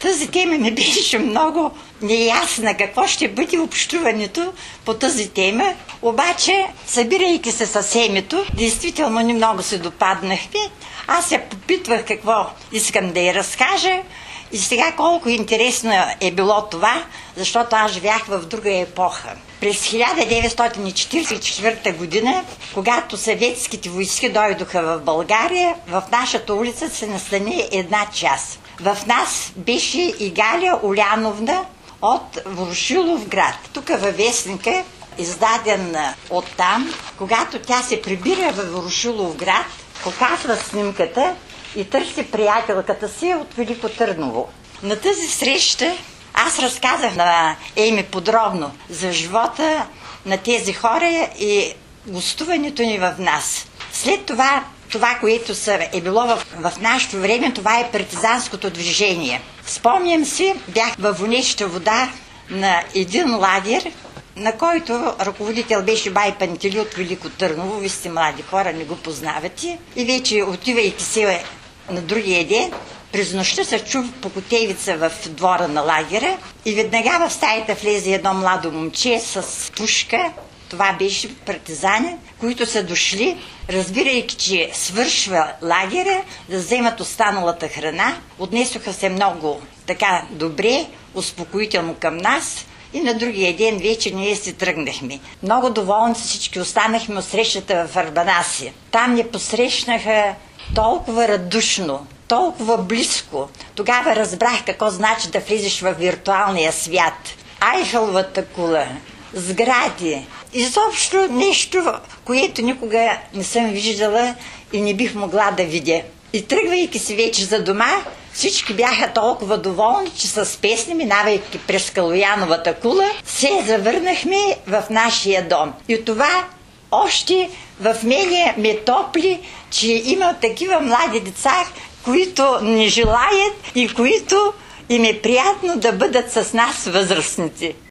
Тази тема ми беше много неясна, какво ще бъде общуването по тази тема. Обаче, събирайки се със семето, действително не много се допаднахме. Аз я попитвах какво искам да я разкажа. И сега колко интересно е било това, защото аз живях в друга епоха. През 1944 година, когато съветските войски дойдоха в България, в нашата улица се настани една част. В нас беше и Галя Уляновна от Ворошиловград. Тук във вестника, издаден оттам, когато тя се прибира в Ворошиловград, показва снимката и търси приятелката си от Велико Търново. На тази среща аз разказах на Еми подробно за живота на тези хора и гостуването ни в нас. След това, което е било в нашето време, това е партизанското движение. Спомням си, бях във Вонеща вода на един лагер, на който ръководител беше бай Пантели от Велико Търново. Вие сте млади хора, не го познавате. И вече отивайки се на другия ден, през нощта се чува покотевица в двора на лагера и веднага в стаята влезе едно младо момче с пушка. Това беше партизани, които са дошли, разбирайки, че свършва лагера, да вземат останалата храна. Отнесоха се много така добре, успокоително към нас и на другия ден вече ние се тръгнахме. Много доволни всички останахме от срещата в Арбанаси. Там ни посрещнаха толкова радушно, толкова близко. Тогава разбрах какво значи да влизаш в виртуалния свят. Айфеловата кула, сгради, изобщо нещо, което никога не съм виждала и не бих могла да видя. И тръгвайки се вече за дома, всички бяха толкова доволни, че с песни, минавайки през Калояновата кула, се завърнахме в нашия дом. И това още в мене ме топли, че има такива млади деца, които не желаят и които им е приятно да бъдат с нас възрастните.